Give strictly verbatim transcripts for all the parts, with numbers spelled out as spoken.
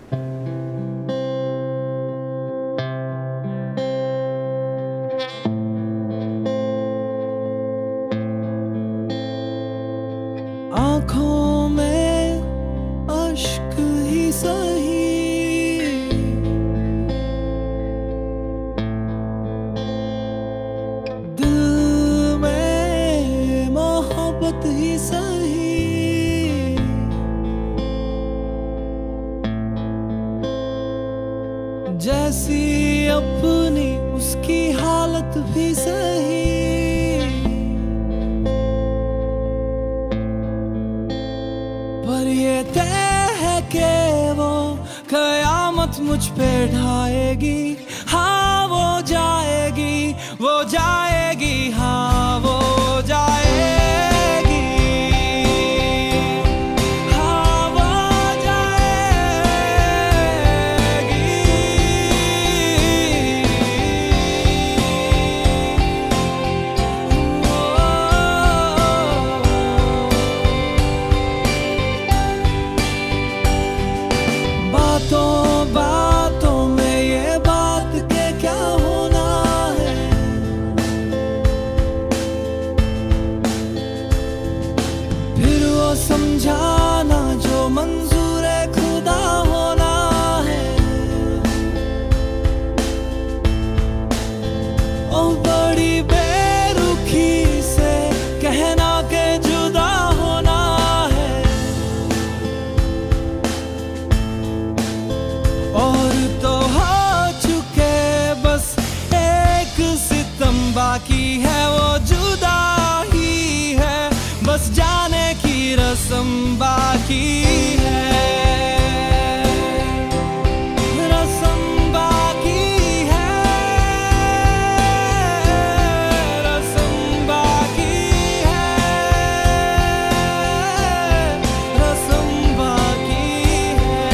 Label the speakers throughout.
Speaker 1: आँखों में अश्क ही सही, दिल में मोहब्बत ही सही, जैसी अपनी उसकी हालत भी सही। पर ये तय है कि वो कयामत मुझ पे ढाएगी। हाँ वो जाएगी, वो जाएगी, हाँ वो जाएगी, हाँ वो जाएगी। बातों बातों में ये बात के क्या होना है, फिर वो समझाना जो मंजूर है खुदा होना है। ओ बड़ी बेरुखी से कहना के जुदा होना है, और तो हो चुके बस एक सितम बाकी है, वो जुदा ही है, बस जाने की रस्म बाकी है, रस्म बाकी है, रस्म बाकी है, रस्म बाकी है।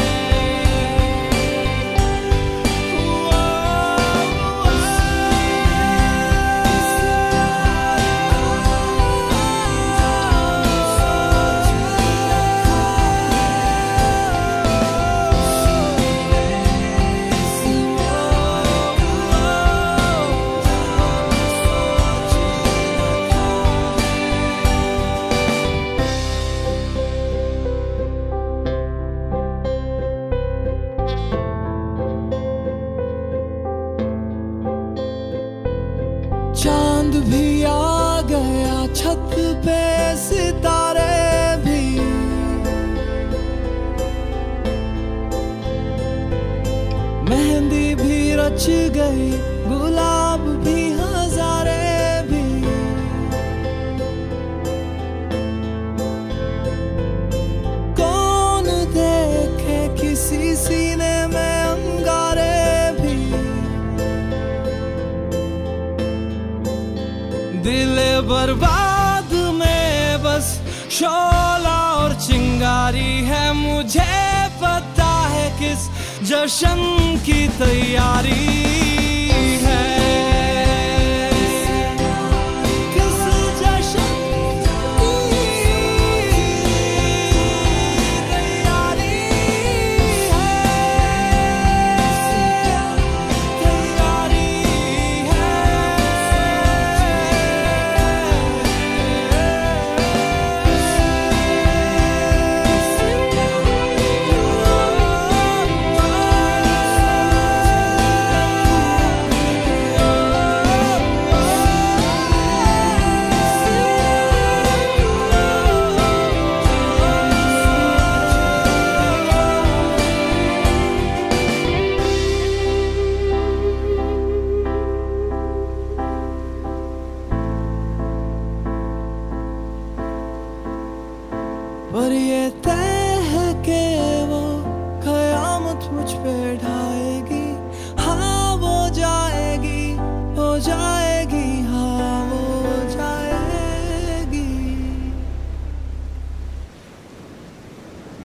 Speaker 1: चांद भी आ गया छत पे, सितारे भी, मेहंदी भी रच गई, गुलाब भी हजारे भी, कौन देखे किसी सीने में अंगारे भी, दिल बर्बाद में बस शोला और चिंगारी है, मुझे पता है किस जश्न की तैयारी है, किस जश्न की तैयारी है, तैयारी है। पर ये तय